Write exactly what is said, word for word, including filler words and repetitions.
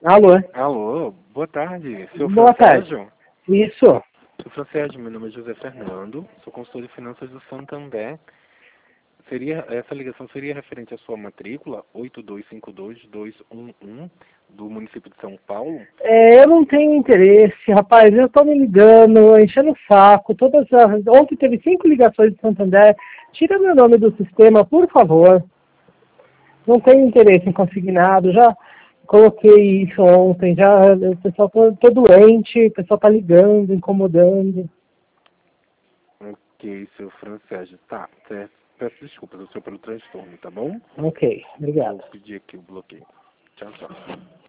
Alô? Alô, boa tarde, seu Boa tarde. Francésio. Isso. Seu Francésio, meu nome é José Fernando, sou consultor de finanças do Santander. Seria, essa ligação seria referente à sua matrícula oito dois cinco dois dois um um do município de São Paulo? É, eu não tenho interesse, rapaz. Eu tô me ligando, enchendo o saco. Todas as... Ontem teve cinco ligações de Santander. Tira meu nome do sistema, por favor. Não tenho interesse em consignado. Já coloquei isso ontem. Já, o pessoal tô, tô doente, o pessoal tá ligando, incomodando. Ok, seu Francésio. Tá, certo. Peço desculpas ao senhor pelo transtorno, tá bom? Ok, obrigado. Vou pedir aqui o bloqueio. Tchau, tchau.